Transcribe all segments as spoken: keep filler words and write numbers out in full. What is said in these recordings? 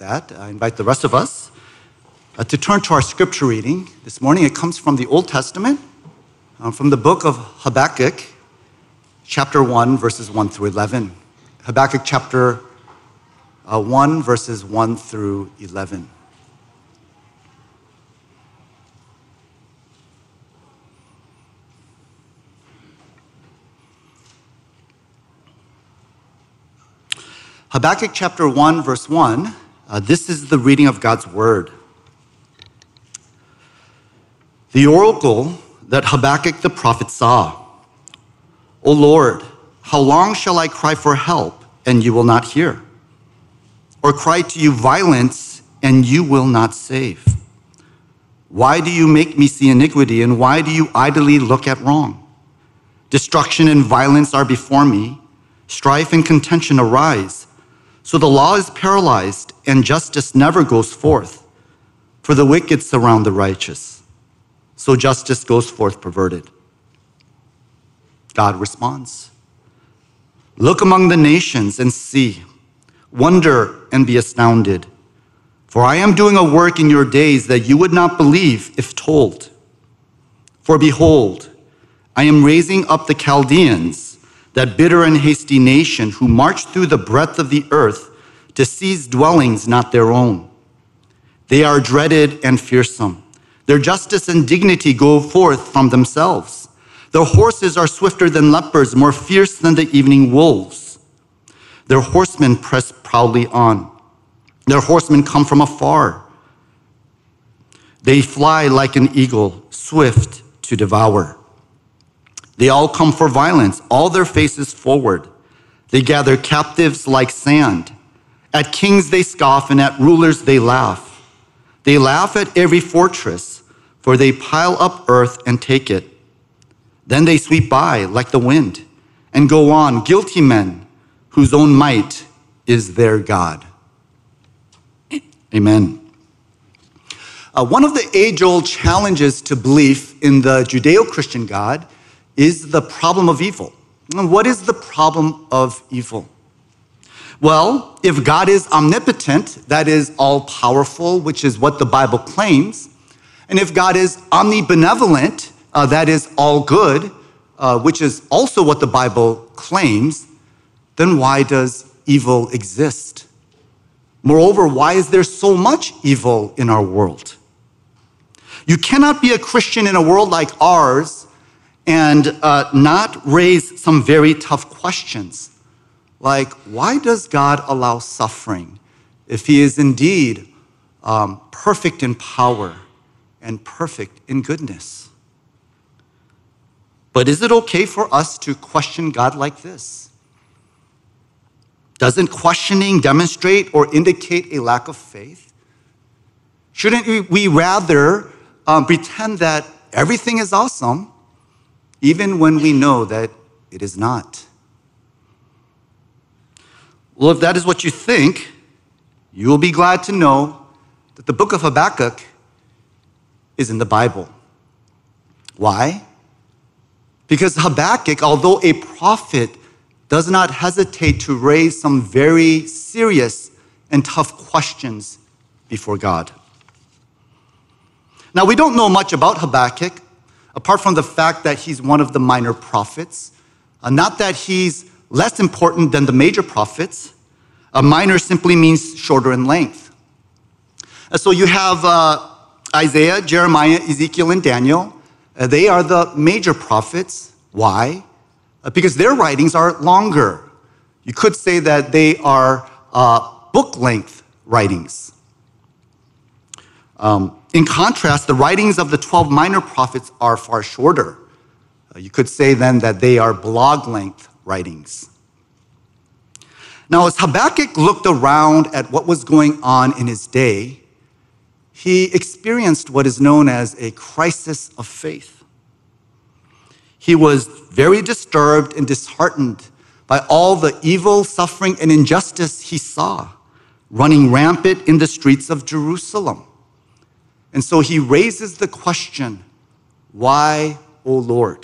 that, I invite the rest of us uh, to turn to our scripture reading. This morning it comes from the Old Testament, uh, from the book of Habakkuk, chapter one, verses one through eleven. Habakkuk chapter uh, one, verses one through eleven. Habakkuk chapter one, verse one, uh, this is the reading of God's word. The oracle that Habakkuk the prophet saw. O Lord, how long shall I cry for help, and you will not hear? Or cry to you violence, and you will not save? Why do you make me see iniquity, and why do you idly look at wrong? Destruction and violence are before me. Strife and contention arise. So the law is paralyzed, and justice never goes forth. For the wicked surround the righteous. So justice goes forth perverted. God responds, look among the nations and see. Wonder and be astounded. For I am doing a work in your days that you would not believe if told. For behold, I am raising up the Chaldeans, that bitter and hasty nation who march through the breadth of the earth to seize dwellings not their own. They are dreaded and fearsome. Their justice and dignity go forth from themselves. Their horses are swifter than leopards, more fierce than the evening wolves. Their horsemen press proudly on. Their horsemen come from afar. They fly like an eagle, swift to devour. They all come for violence, all their faces forward. They gather captives like sand. At kings they scoff, and at rulers they laugh. They laugh at every fortress, for they pile up earth and take it. Then they sweep by like the wind and go on, guilty men whose own might is their God. Amen. Uh, one of the age-old challenges to belief in the Judeo-Christian God is the problem of evil. And what is the problem of evil? Well, if God is omnipotent, that is all-powerful, which is what the Bible claims, and if God is omnibenevolent, uh, that is all good, uh, which is also what the Bible claims, then why does evil exist? Moreover, why is there so much evil in our world? You cannot be a Christian in a world like ours and uh, not raise some very tough questions. Like, why does God allow suffering if he is indeed um, perfect in power and perfect in goodness? But is it okay for us to question God like this? Doesn't questioning demonstrate or indicate a lack of faith? Shouldn't we rather um, pretend that everything is awesome even when we know that it is not? Well, if that is what you think, you will be glad to know that the book of Habakkuk is in the Bible. Why? Because Habakkuk, although a prophet, does not hesitate to raise some very serious and tough questions before God. Now, we don't know much about Habakkuk, apart from the fact that he's one of the minor prophets. Uh, not that he's less important than the major prophets. A minor simply means shorter in length. Uh, so you have uh, Isaiah, Jeremiah, Ezekiel, and Daniel. Uh, they are the major prophets. Why? Uh, because their writings are longer. You could say that they are uh, book-length writings. Um, in contrast, the writings of the twelve minor prophets are far shorter. Uh, you could say then that they are blog-length writings. Now, as Habakkuk looked around at what was going on in his day, he experienced what is known as a crisis of faith. He was very disturbed and disheartened by all the evil, suffering, and injustice he saw running rampant in the streets of Jerusalem. And so he raises the question, why, O Lord?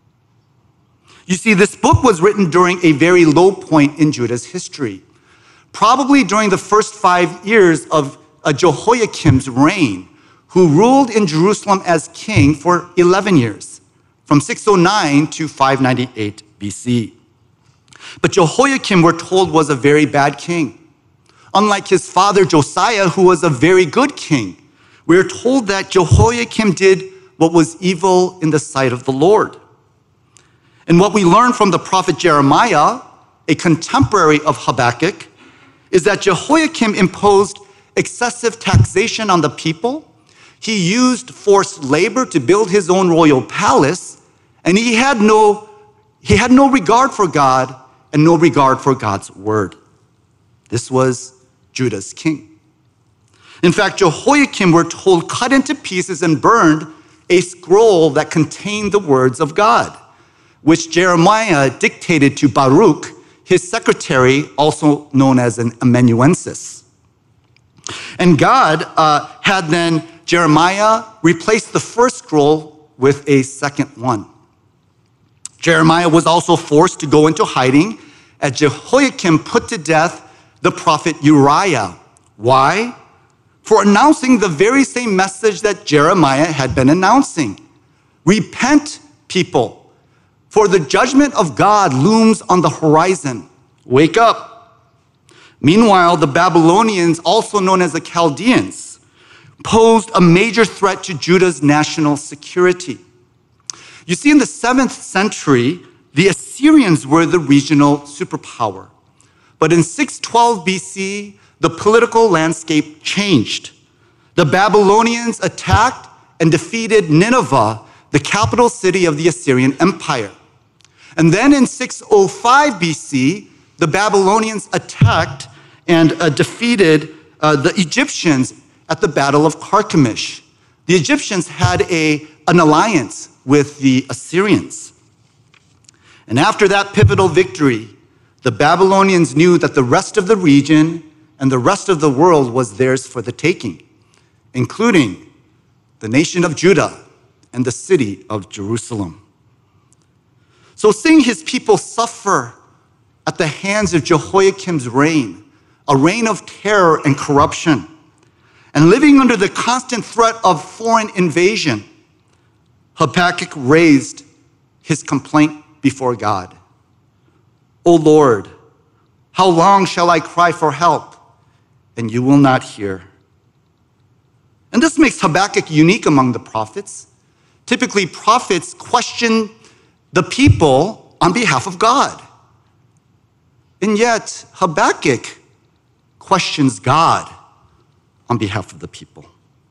You see, this book was written during a very low point in Judah's history. probably during the first five years of uh, Jehoiakim's reign, who ruled in Jerusalem as king for eleven years, from six oh nine to five ninety-eight B C. But Jehoiakim, we're told, was a very bad king. Unlike his father Josiah, who was a very good king, we're told that Jehoiakim did what was evil in the sight of the Lord. And what we learn from the prophet Jeremiah, a contemporary of Habakkuk, is that Jehoiakim imposed excessive taxation on the people. He used forced labor to build his own royal palace, and he had no, he had no regard for God and no regard for God's word. This was Judah's king. In fact, Jehoiakim, we're told, cut into pieces and burned a scroll that contained the words of God, which Jeremiah dictated to Baruch, his secretary, also known as an amanuensis. And God uh, had then Jeremiah replace the first scroll with a second one. Jeremiah was also forced to go into hiding as Jehoiakim put to death the prophet Uriah. Why? For announcing the very same message that Jeremiah had been announcing. Repent, people, for the judgment of God looms on the horizon. Wake up. Meanwhile, the Babylonians, also known as the Chaldeans, posed a major threat to Judah's national security. You see, in the seventh century, the Assyrians were the regional superpower. But in six twelve B C, the political landscape changed. The Babylonians attacked and defeated Nineveh, the capital city of the Assyrian Empire. And then in six oh five B C, the Babylonians attacked and uh, defeated uh, the Egyptians at the Battle of Carchemish. The Egyptians had a, an alliance with the Assyrians. And after that pivotal victory, the Babylonians knew that the rest of the region and the rest of the world was theirs for the taking, including the nation of Judah and the city of Jerusalem. So seeing his people suffer at the hands of Jehoiakim's reign, a reign of terror and corruption, and living under the constant threat of foreign invasion, Habakkuk raised his complaint before God. O Lord, how long shall I cry for help, and you will not hear? And this makes Habakkuk unique among the prophets. Typically, prophets question the people on behalf of God. And yet, Habakkuk questions God on behalf of the people.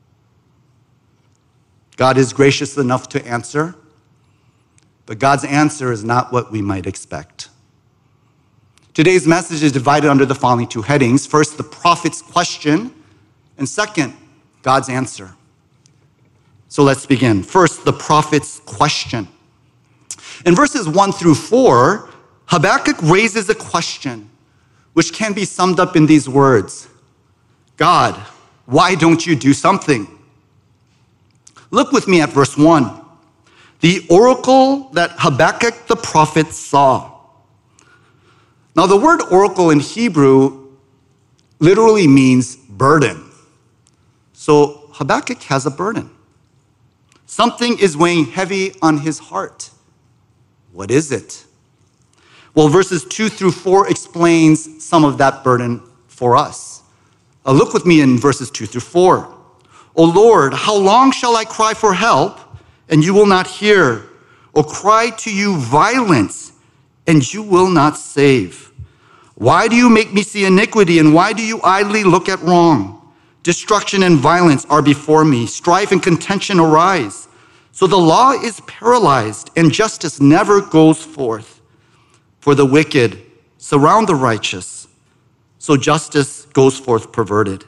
God is gracious enough to answer, but God's answer is not what we might expect. Today's message is divided under the following two headings. First, the prophet's question, and second, God's answer. So let's begin. First, the prophet's question. In verses one through four, Habakkuk raises a question which can be summed up in these words: God, why don't you do something? Look with me at verse one. The oracle that Habakkuk the prophet saw. Now, the word oracle in Hebrew literally means burden. So Habakkuk has a burden. Something is weighing heavy on his heart. What is it? Well, verses two through four explains some of that burden for us. Uh, look with me in verses two through four. O Lord, how long shall I cry for help, and you will not hear, or cry to you violence, and you will not save? Why do you make me see iniquity, and why do you idly look at wrong? Destruction and violence are before me. Strife and contention arise. So the law is paralyzed, and justice never goes forth. For the wicked surround the righteous, so justice goes forth perverted.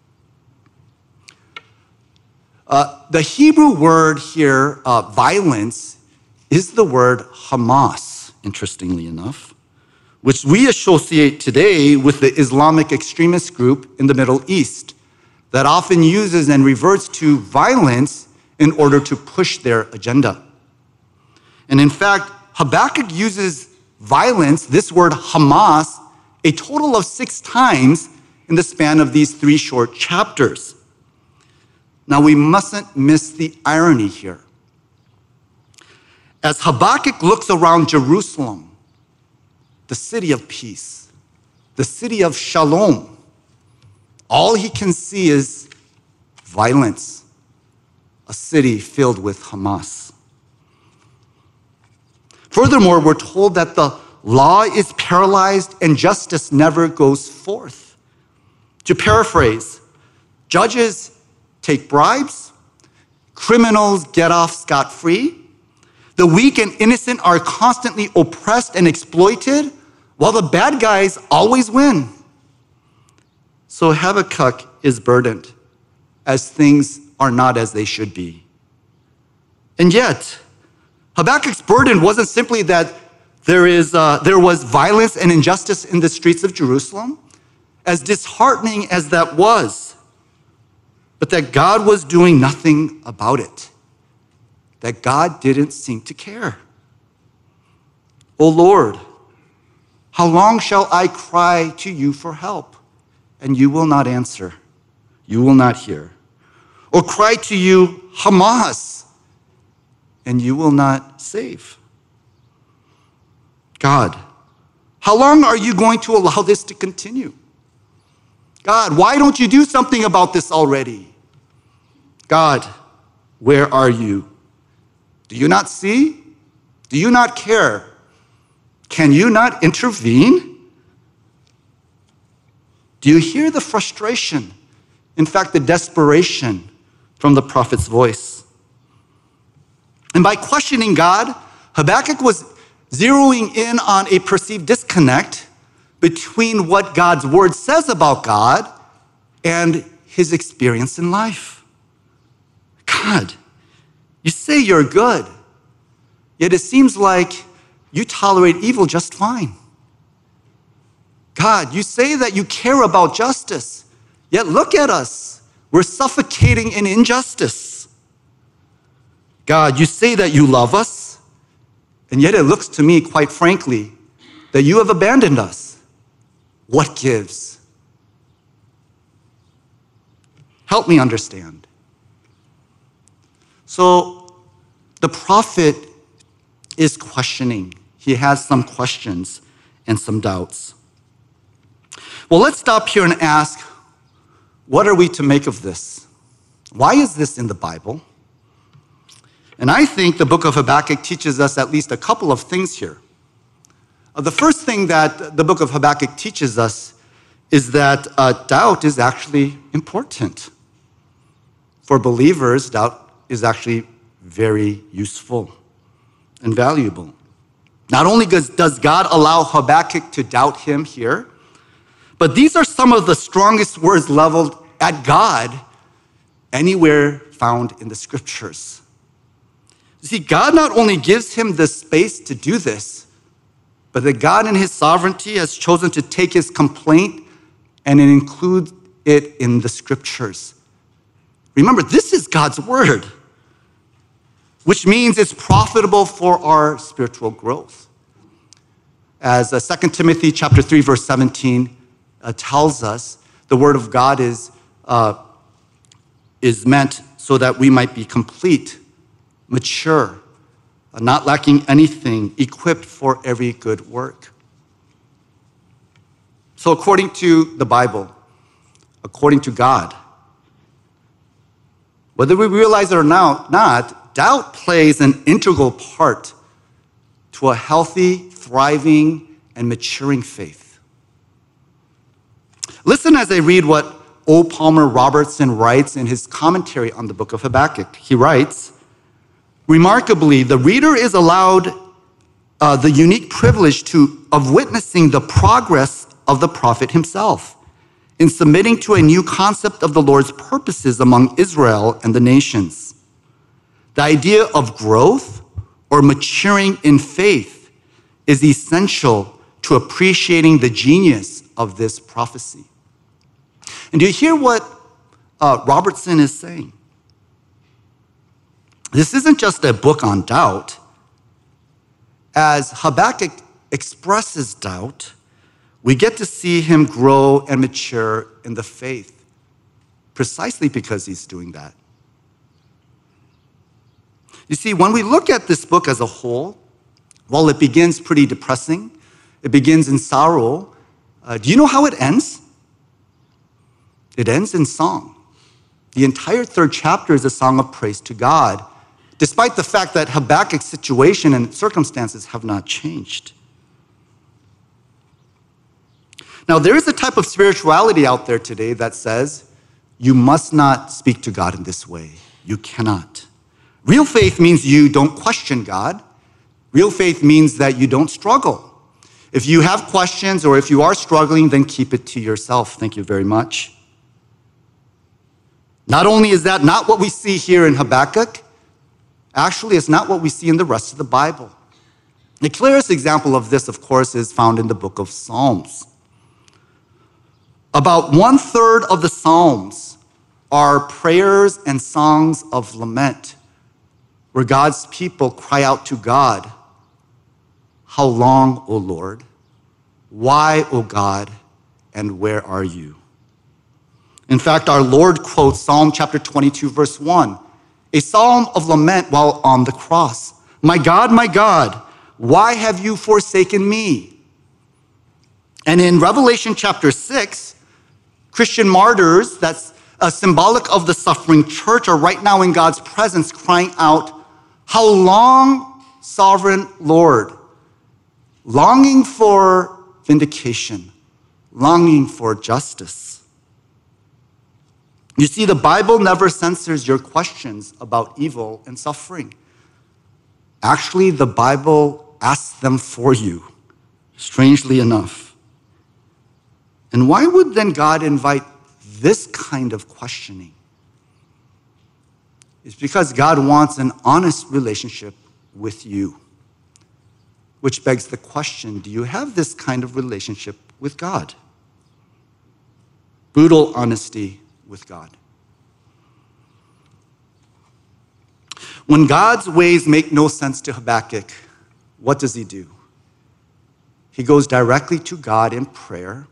Uh, the Hebrew word here, uh, violence, is the word Hamas, interestingly enough, which we associate today with the Islamic extremist group in the Middle East that often uses and reverts to violence in order to push their agenda. And in fact, Habakkuk uses violence, this word Hamas, a total of six times in the span of these three short chapters. Now, we mustn't miss the irony here. As Habakkuk looks around Jerusalem, the city of peace, the city of shalom, all he can see is violence, a city filled with Hamas. Furthermore, we're told that the law is paralyzed and justice never goes forth. To paraphrase, judges take bribes, criminals get off scot-free, the weak and innocent are constantly oppressed and exploited, while the bad guys always win. So Habakkuk is burdened, as things are not as they should be. And yet, Habakkuk's burden wasn't simply that there is uh, there was violence and injustice in the streets of Jerusalem, as disheartening as that was, but that God was doing nothing about it, that God didn't seem to care. O Lord, how long shall I cry to you for help, and you will not answer, you will not hear? Or cry to you, Hamas, and you will not save? God, how long are you going to allow this to continue? God, why don't you do something about this already? God, where are you? Do you not see? Do you not care? Can you not intervene? Do you hear the frustration, in fact, the desperation from the prophet's voice? And by questioning God, Habakkuk was zeroing in on a perceived disconnect between what God's word says about God and his experience in life. God, you say you're good, yet it seems like you tolerate evil just fine. God, you say that you care about justice, yet look at us. We're suffocating in injustice. God, you say that you love us, and yet it looks to me, quite frankly, that you have abandoned us. What gives? Help me understand. So the prophet is questioning. He has some questions and some doubts. Well, let's stop here and ask, what are we to make of this? Why is this in the Bible? And I think the book of Habakkuk teaches us at least a couple of things here. Uh, the first thing that the book of Habakkuk teaches us is that uh, doubt is actually important. For believers, doubt is actually very useful and valuable. Not only does, does God allow Habakkuk to doubt him here, but these are some of the strongest words leveled at God anywhere found in the scriptures. You see, God not only gives him the space to do this, but that God in his sovereignty has chosen to take his complaint and include it in the scriptures. Remember, this is God's word, which means it's profitable for our spiritual growth. As uh, Second Timothy chapter three, verse seventeen uh, tells us, the word of God is, uh, is meant so that we might be complete, mature, uh, not lacking anything, equipped for every good work. So according to the Bible, according to God, whether we realize it or not, doubt plays an integral part to a healthy, thriving, and maturing faith. Listen as I read what O. Palmer Robertson writes in his commentary on the book of Habakkuk. He writes, remarkably, the reader is allowed uh, the unique privilege to, of witnessing the progress of the prophet himself in submitting to a new concept of the Lord's purposes among Israel and the nations. The idea of growth or maturing in faith is essential to appreciating the genius of this prophecy. And do you hear what uh, Robertson is saying? This isn't just a book on doubt. As Habakkuk expresses doubt, we get to see him grow and mature in the faith precisely because he's doing that. You see, when we look at this book as a whole, while it begins pretty depressing, it begins in sorrow, uh, do you know how it ends? It ends in song. The entire third chapter is a song of praise to God, despite the fact that Habakkuk's situation and circumstances have not changed. Now, there is a type of spirituality out there today that says, you must not speak to God in this way. You cannot. Real faith means you don't question God. Real faith means that you don't struggle. If you have questions or if you are struggling, then keep it to yourself. Thank you very much. Not only is that not what we see here in Habakkuk, actually it's not what we see in the rest of the Bible. The clearest example of this, of course, is found in the book of Psalms. About one third of the Psalms are prayers and songs of lament, where God's people cry out to God, "How long, O Lord? Why, O God, and where are you?" In fact, our Lord quotes Psalm chapter twenty-two, verse one, a psalm of lament while on the cross. "My God, my God, why have you forsaken me?" And in Revelation chapter six, Christian martyrs, that's uh, symbolic of the suffering church, are right now in God's presence crying out, "How long, sovereign Lord?" Longing for vindication, longing for justice. You see, the Bible never censors your questions about evil and suffering. Actually, the Bible asks them for you, strangely enough. And why would then God invite this kind of questioning? It's because God wants an honest relationship with you. Which begs the question, do you have this kind of relationship with God? Brutal honesty with God. When God's ways make no sense to Habakkuk, what does he do? He goes directly to God in prayer,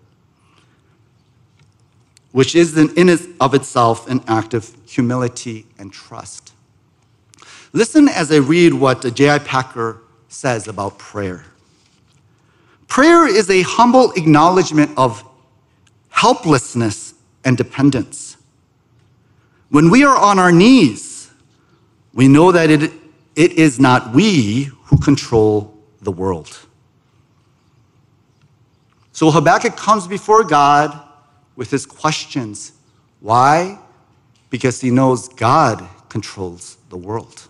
which is in and of itself an act of humility and trust. Listen as I read what J I Packer says about prayer. Prayer is a humble acknowledgement of helplessness and dependence. When we are on our knees, we know that it, it is not we who control the world. So Habakkuk comes before God with his questions. Why? Because he knows God controls the world.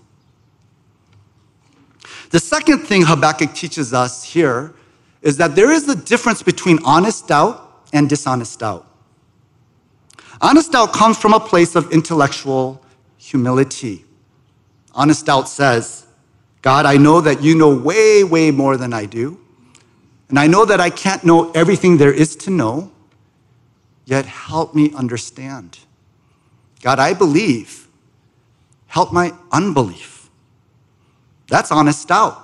The second thing Habakkuk teaches us here is that there is a difference between honest doubt and dishonest doubt. Honest doubt comes from a place of intellectual humility. Honest doubt says, "God, I know that you know way, way more than I do, and I know that I can't know everything there is to know, yet help me understand. God, I believe. Help my unbelief." That's honest doubt.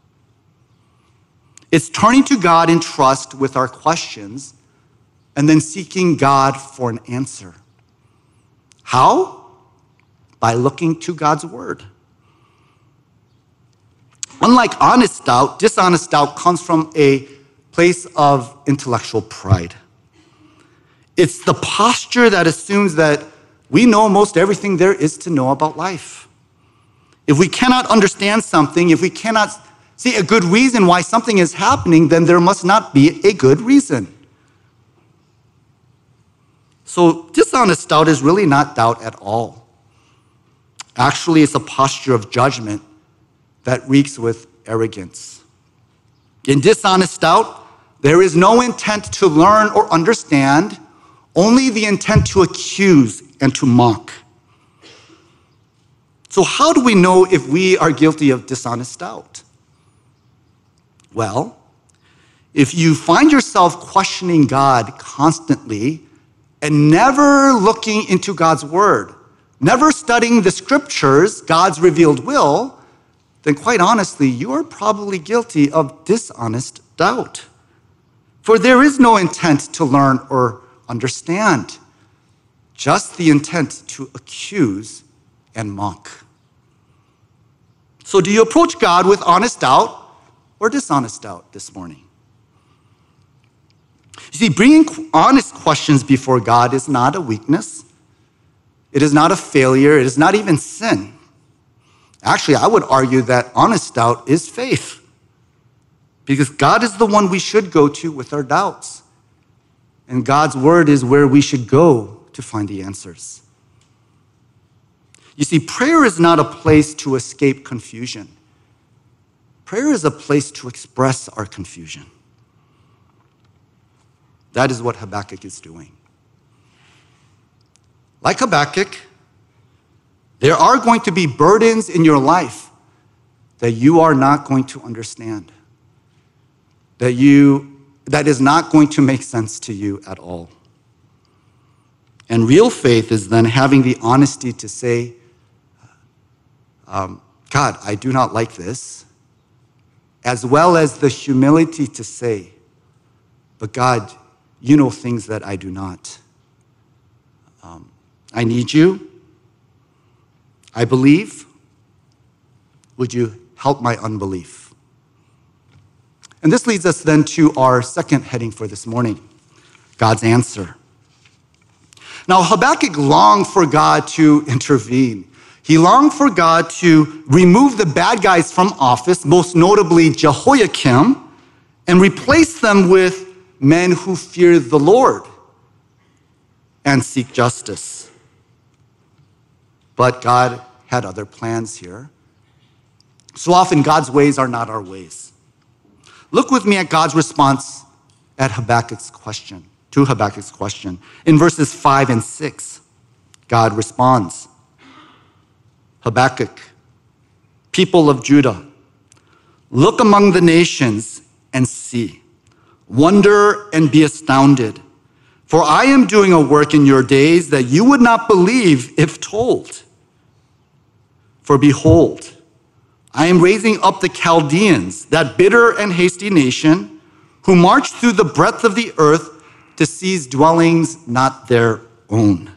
It's turning to God in trust with our questions and then seeking God for an answer. How? By looking to God's word. Unlike honest doubt, dishonest doubt comes from a place of intellectual pride. It's the posture that assumes that we know most everything there is to know about life. If we cannot understand something, if we cannot see a good reason why something is happening, then there must not be a good reason. So dishonest doubt is really not doubt at all. Actually, it's a posture of judgment that reeks with arrogance. In dishonest doubt, there is no intent to learn or understand, only the intent to accuse and to mock. So how do we know if we are guilty of dishonest doubt? Well, if you find yourself questioning God constantly and never looking into God's word, never studying the scriptures, God's revealed will, then quite honestly, you are probably guilty of dishonest doubt. For there is no intent to learn or understand, just the intent to accuse and mock. So do you approach God with honest doubt or dishonest doubt this morning? You see, bringing honest questions before God is not a weakness. It is not a failure. It is not even sin. Actually, I would argue that honest doubt is faith, because God is the one we should go to with our doubts. And God's word is where we should go to find the answers. You see, prayer is not a place to escape confusion. Prayer is a place to express our confusion. That is what Habakkuk is doing. Like Habakkuk, there are going to be burdens in your life that you are not going to understand, that you that is not going to make sense to you at all. And real faith is then having the honesty to say, um, God, I do not like this, as well as the humility to say, but God, you know things that I do not. Um, I need you. I believe. Would you help my unbelief? And this leads us then to our second heading for this morning, God's answer. Now, Habakkuk longed for God to intervene. He longed for God to remove the bad guys from office, most notably Jehoiakim, and replace them with men who fear the Lord and seek justice. But God had other plans here. So often, God's ways are not our ways. Look with me at God's response at Habakkuk's question, to Habakkuk's question. In verses five and six, God responds, Habakkuk, people of Judah, look among the nations and see. Wonder and be astounded. For I am doing a work in your days that you would not believe if told. For behold, I am raising up the Chaldeans, that bitter and hasty nation, who march through the breadth of the earth to seize dwellings not their own.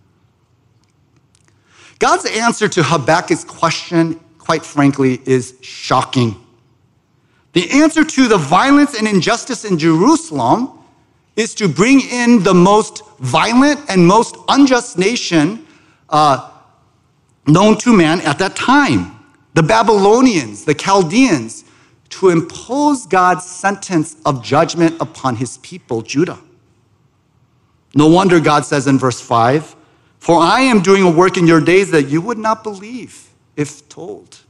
God's answer to Habakkuk's question, quite frankly, is shocking. The answer to the violence and injustice in Jerusalem is to bring in the most violent and most unjust nation uh, known to man at that time, the Babylonians, the Chaldeans, to impose God's sentence of judgment upon his people, Judah. No wonder God says in verse five, for I am doing a work in your days that you would not believe if told.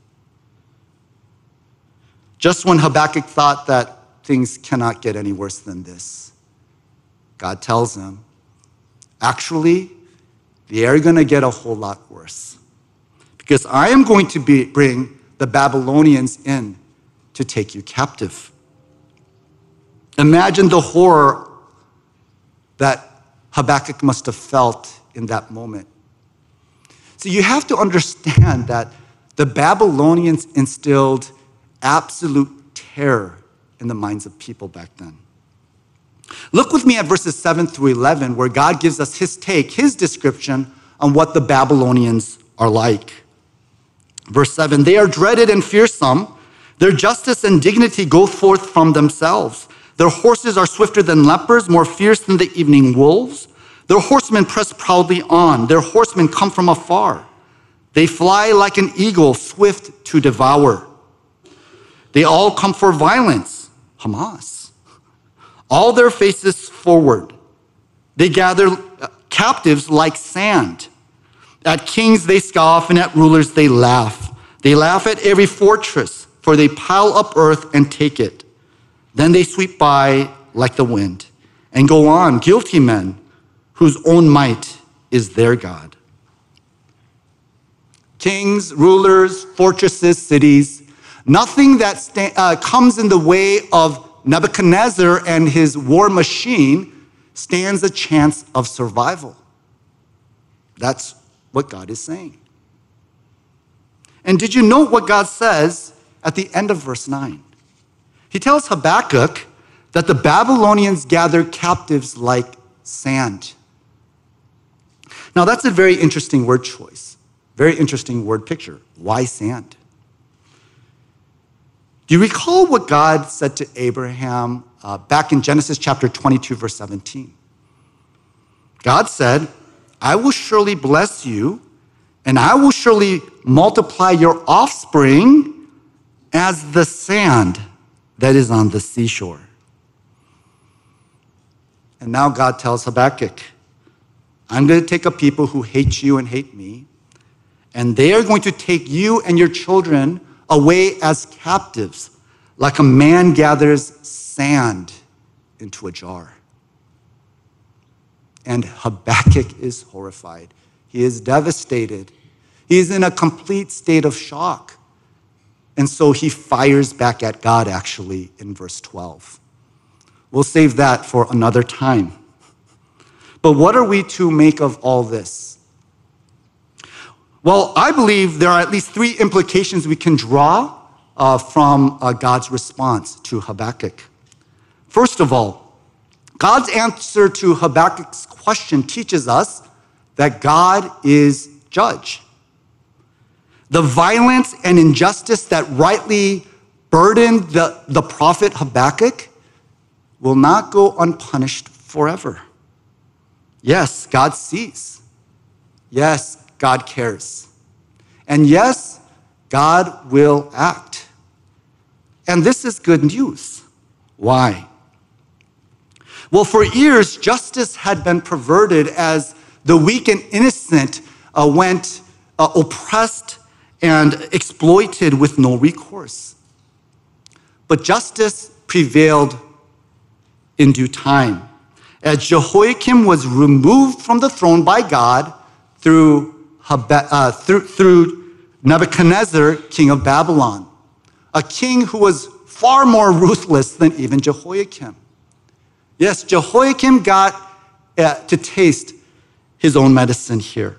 Just when Habakkuk thought that things cannot get any worse than this, God tells him, actually, they are going to get a whole lot worse. Because I am going to be, bring the Babylonians in to take you captive. Imagine the horror that Habakkuk must have felt in that moment. So you have to understand that the Babylonians instilled absolute terror in the minds of people back then. Look with me at verses seven through eleven, where God gives us his take, his description on what the Babylonians are like. Verse seven, they are dreaded and fearsome. Their justice and dignity go forth from themselves. Their horses are swifter than leopards, more fierce than the evening wolves. Their horsemen press proudly on. Their horsemen come from afar. They fly like an eagle, swift to devour. They all come for violence, Hamas. All their faces forward. They gather captives like sand. At kings they scoff, and at rulers they laugh. They laugh at every fortress, for they pile up earth and take it. Then they sweep by like the wind and go on, guilty men whose own might is their God. Kings, rulers, fortresses, cities, nothing that sta- uh, comes in the way of Nebuchadnezzar and his war machine stands a chance of survival. That's what God is saying. And did you note what God says at the end of verse nine? He tells Habakkuk that the Babylonians gathered captives like sand. Now, that's a very interesting word choice, very interesting word picture. Why sand? Do you recall what God said to Abraham uh, back in Genesis chapter twenty-two, verse seventeen? God said, I will surely bless you, and I will surely multiply your offspring as the sand that is on the seashore. And now God tells Habakkuk, I'm going to take a people who hate you and hate me, and they are going to take you and your children away as captives, like a man gathers sand into a jar. And Habakkuk is horrified. He is devastated. He is in a complete state of shock. And so he fires back at God, actually, in verse twelve. We'll save that for another time. But what are we to make of all this? Well, I believe there are at least three implications we can draw uh, from uh, God's response to Habakkuk. First of all, God's answer to Habakkuk's question teaches us that God is judge. The violence and injustice that rightly burdened the, the prophet Habakkuk will not go unpunished forever. Yes, God sees. Yes, God cares. And yes, God will act. And this is good news. Why? Well, for years, justice had been perverted as the weak and innocent uh, went uh, oppressed and exploited with no recourse. But justice prevailed in due time, as Jehoiakim was removed from the throne by God through, uh, through, through Nebuchadnezzar, king of Babylon, a king who was far more ruthless than even Jehoiakim. Yes, Jehoiakim got uh, to taste his own medicine here.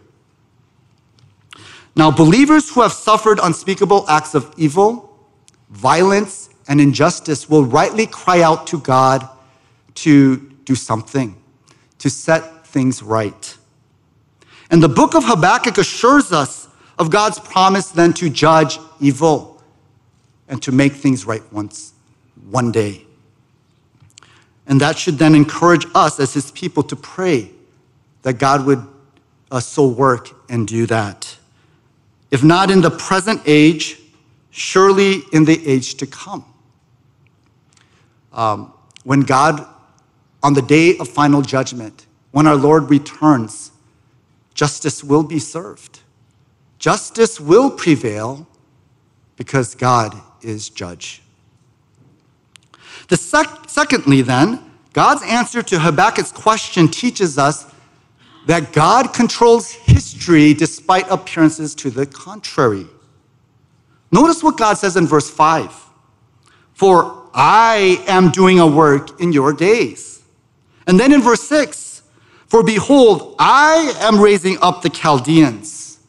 Now, believers who have suffered unspeakable acts of evil, violence, and injustice will rightly cry out to God to do something, to set things right. And the book of Habakkuk assures us of God's promise then to judge evil and to make things right once, one day. And that should then encourage us as his people to pray that God would uh, so work and do that. If not in the present age, surely in the age to come. Um, when God, on the day of final judgment, when our Lord returns, justice will be served. Justice will prevail because God is judge. The sec- secondly, then, God's answer to Habakkuk's question teaches us that God controls history despite appearances to the contrary. Notice what God says in verse five. For I am doing a work in your days. And then in verse six, for behold, I am raising up the Chaldeans.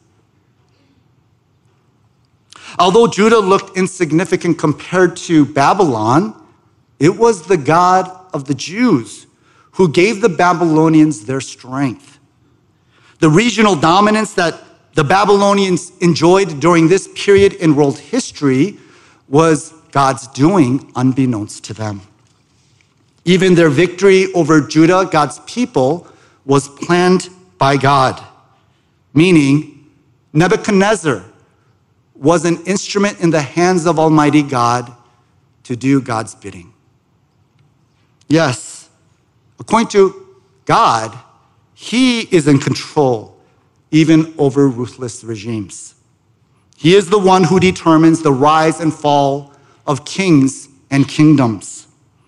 Although Judah looked insignificant compared to Babylon, it was the God of the Jews who gave the Babylonians their strength. The regional dominance that the Babylonians enjoyed during this period in world history was God's doing unbeknownst to them. Even their victory over Judah, God's people, was planned by God, meaning Nebuchadnezzar was an instrument in the hands of Almighty God to do God's bidding. Yes, according to God, he is in control even over ruthless regimes. He is the one who determines the rise and fall of kings and kingdoms.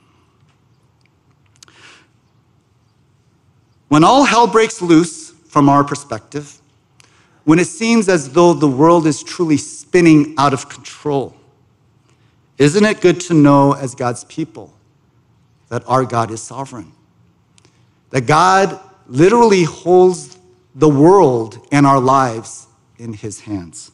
When all hell breaks loose from our perspective, when it seems as though the world is truly spinning out of control, isn't it good to know as God's people that our God is sovereign? That God literally holds the world and our lives in his hands.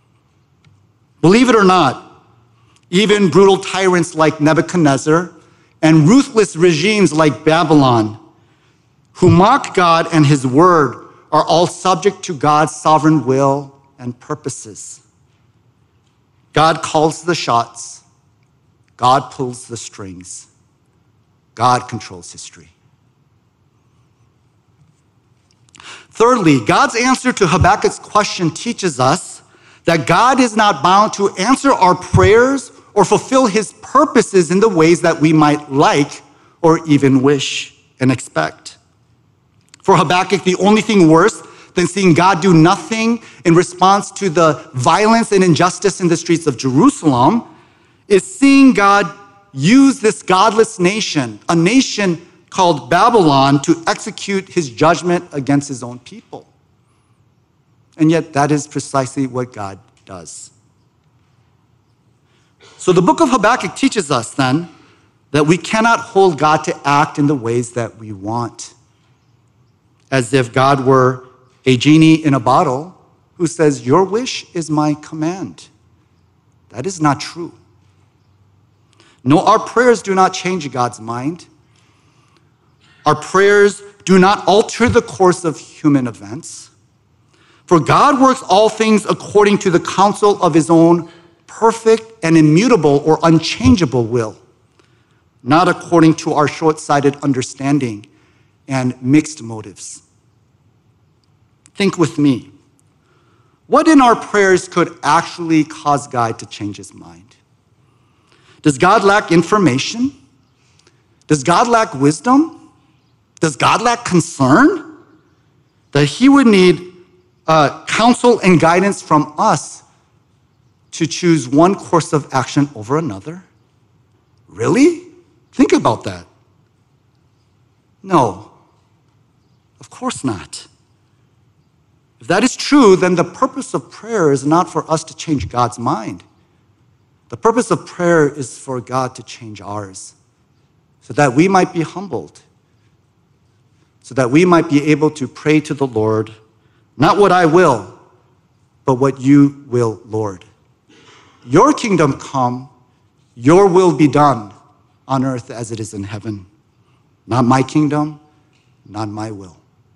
Believe it or not, even brutal tyrants like Nebuchadnezzar and ruthless regimes like Babylon, who mock God and his word, are all subject to God's sovereign will and purposes. God calls the shots. God pulls the strings. God controls history. Thirdly, God's answer to Habakkuk's question teaches us that God is not bound to answer our prayers or fulfill his purposes in the ways that we might like or even wish and expect. For Habakkuk, the only thing worse than seeing God do nothing in response to the violence and injustice in the streets of Jerusalem is seeing God use this godless nation, a nation called Babylon, to execute his judgment against his own people. And yet that is precisely what God does. So the book of Habakkuk teaches us then that we cannot hold God to act in the ways that we want, as if God were a genie in a bottle who says, "Your wish is my command." That is not true. No, our prayers do not change God's mind. Our prayers do not alter the course of human events. For God works all things according to the counsel of his own perfect and immutable or unchangeable will, not according to our short-sighted understanding and mixed motives. Think with me. What in our prayers could actually cause God to change his mind? Does God lack information? Does God lack wisdom? Does God lack concern? That he would need uh, counsel and guidance from us to choose one course of action over another? Really? Think about that. No, of course not. If that is true, then the purpose of prayer is not for us to change God's mind. The purpose of prayer is for God to change ours, so that we might be humbled, so that we might be able to pray to the Lord, not what I will, but what you will, Lord. Your kingdom come, your will be done on earth as it is in heaven. Not my kingdom, not my will.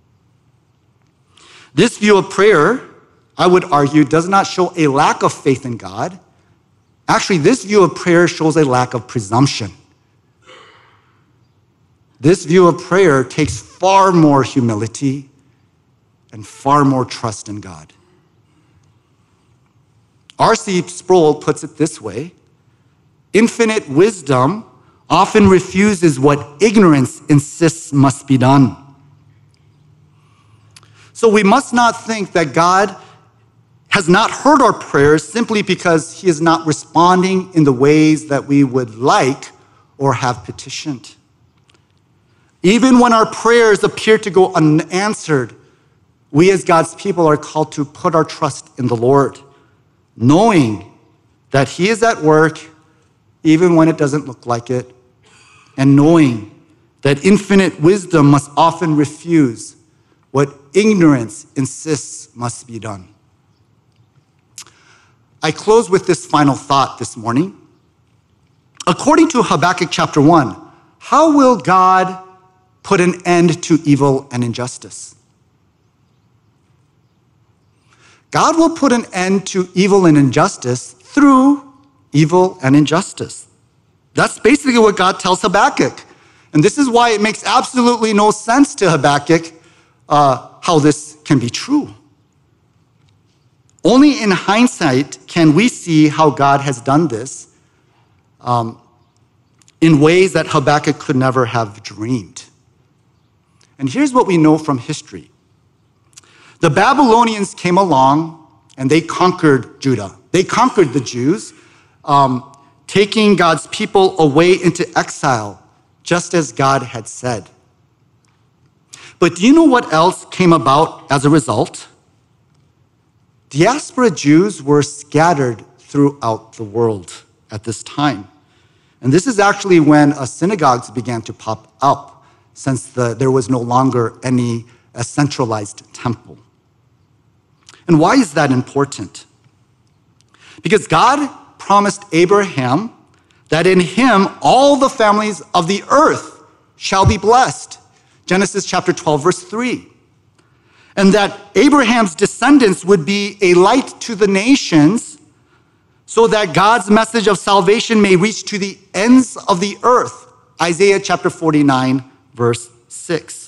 This view of prayer, I would argue, does not show a lack of faith in God. Actually, this view of prayer shows a lack of presumption. This view of prayer takes far more humility and far more trust in God. R C Sproul puts it this way: infinite wisdom often refuses what ignorance insists must be done. So we must not think that God has not heard our prayers simply because he is not responding in the ways that we would like or have petitioned. Even when our prayers appear to go unanswered, we as God's people are called to put our trust in the Lord, knowing that he is at work even when it doesn't look like it, and knowing that infinite wisdom must often refuse what ignorance insists must be done. I close with this final thought this morning. According to Habakkuk chapter one, how will God put an end to evil and injustice? God will put an end to evil and injustice through evil and injustice. That's basically what God tells Habakkuk. And this is why it makes absolutely no sense to Habakkuk uh, how this can be true. Only in hindsight can we see how God has done this um, in ways that Habakkuk could never have dreamed. And here's what we know from history. The Babylonians came along and they conquered Judah. They conquered the Jews, um, taking God's people away into exile, just as God had said. But do you know what else came about as a result? Diaspora Jews were scattered throughout the world at this time. And this is actually when uh, synagogues began to pop up, since the, there was no longer any uh, centralized temple. And why is that important? Because God promised Abraham that in him all the families of the earth shall be blessed. Genesis chapter twelve, verse three. And that Abraham's descendants would be a light to the nations, so that God's message of salvation may reach to the ends of the earth. Isaiah chapter forty-nine, verse six.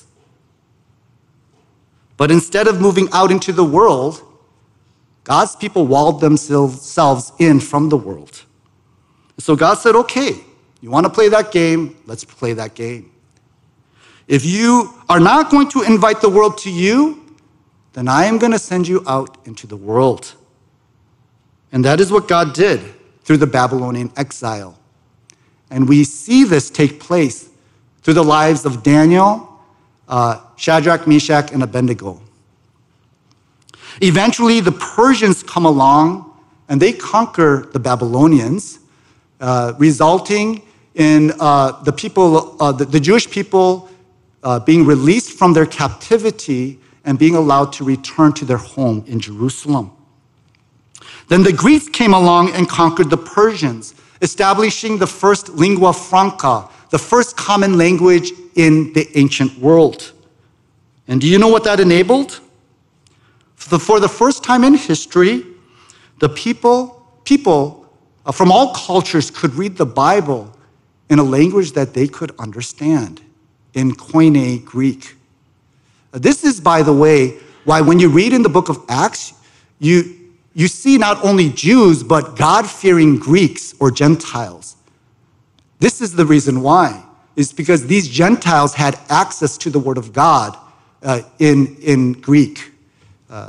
But instead of moving out into the world, God's people walled themselves in from the world. So God said, okay, you want to play that game? Let's play that game. If you are not going to invite the world to you, then I am going to send you out into the world. And that is what God did through the Babylonian exile. And we see this take place through the lives of Daniel, uh, Shadrach, Meshach, and Abednego. Eventually, the Persians come along and they conquer the Babylonians, uh, resulting in uh, the people, uh, the, the Jewish people uh, being released from their captivity and being allowed to return to their home in Jerusalem. Then the Greeks came along and conquered the Persians, establishing the first lingua franca, the first common language in the ancient world. And do you know what that enabled? For the first time in history, the people, people from all cultures could read the Bible in a language that they could understand, in Koine Greek. This is, by the way, why when you read in the book of Acts, you, you see not only Jews, but God-fearing Greeks or Gentiles. This is the reason why. It's because these Gentiles had access to the Word of God uh, in, in Greek. Uh,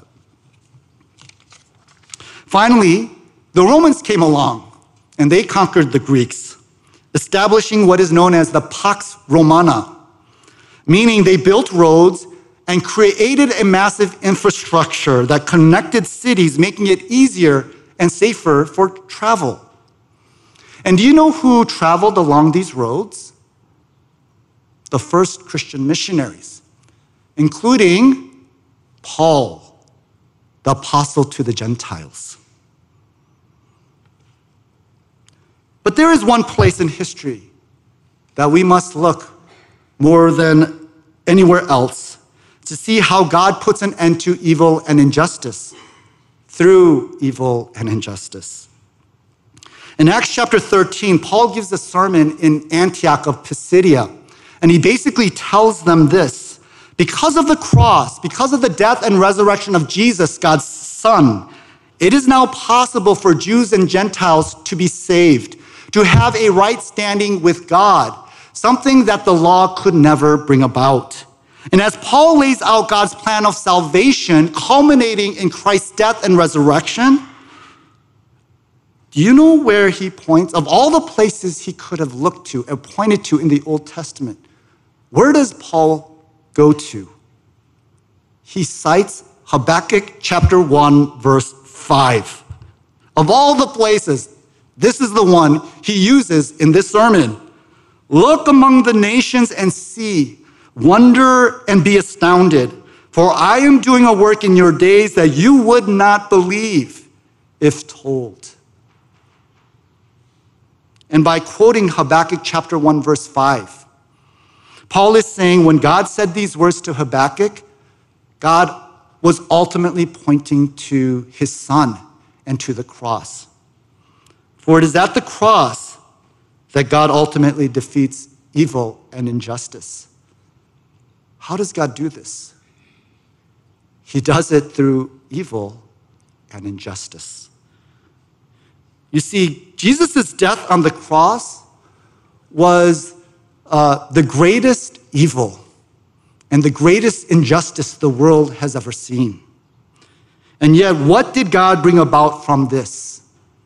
finally, the Romans came along, and they conquered the Greeks, establishing what is known as the Pax Romana, meaning they built roads and created a massive infrastructure that connected cities, making it easier and safer for travel. And do you know who traveled along these roads? The first Christian missionaries, including Paul, the apostle to the Gentiles. But there is one place in history that we must look more than anywhere else to see how God puts an end to evil and injustice through evil and injustice. In Acts chapter thirteen, Paul gives a sermon in Antioch of Pisidia, and he basically tells them this: because of the cross, because of the death and resurrection of Jesus, God's Son, it is now possible for Jews and Gentiles to be saved, to have a right standing with God, something that the law could never bring about. And as Paul lays out God's plan of salvation, culminating in Christ's death and resurrection, do you know where he points? Of all the places he could have looked to and pointed to in the Old Testament, where does Paul go to? He cites Habakkuk chapter one, verse five. Of all the places, this is the one he uses in this sermon. Look among the nations and see, wonder and be astounded, for I am doing a work in your days that you would not believe if told. And by quoting Habakkuk chapter one, verse five, Paul is saying when God said these words to Habakkuk, God was ultimately pointing to his Son and to the cross. For it is at the cross that God ultimately defeats evil and injustice. How does God do this? He does it through evil and injustice. You see, Jesus' death on the cross was uh, the greatest evil and the greatest injustice the world has ever seen. And yet, what did God bring about from this?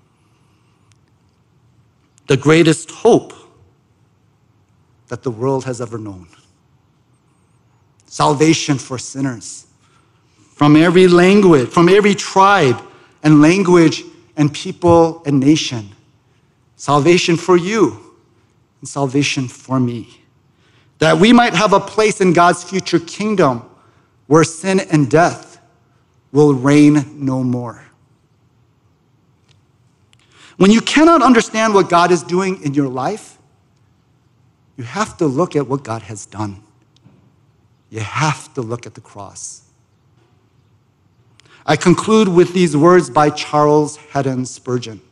The greatest hope that the world has ever known. Salvation for sinners from every language, from every tribe and language and people and nation. Salvation for you and salvation for me. That we might have a place in God's future kingdom where sin and death will reign no more. When you cannot understand what God is doing in your life, you have to look at what God has done. You have to look at the cross. I conclude with these words by Charles Haddon Spurgeon.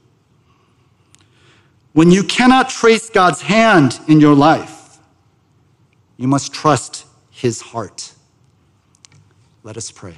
When you cannot trace God's hand in your life, you must trust his heart. Let us pray.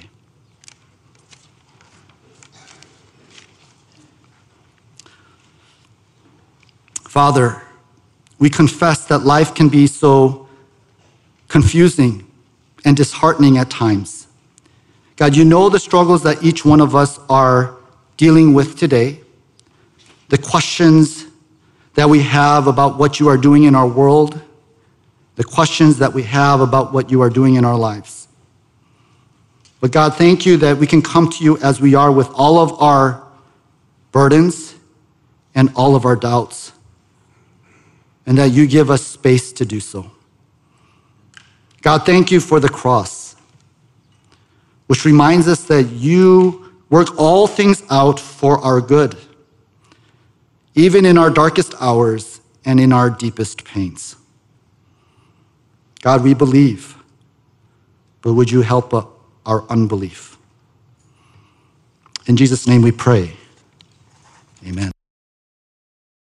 Father, we confess that life can be so confusing and disheartening at times. God, you know the struggles that each one of us are dealing with today, the questions that we have about what you are doing in our world, the questions that we have about what you are doing in our lives. But God, thank you that we can come to you as we are with all of our burdens and all of our doubts, and that you give us space to do so. God, thank you for the cross, which reminds us that you work all things out for our good, even in our darkest hours and in our deepest pains. God, we believe, but would you help our unbelief? In Jesus' name we pray. Amen.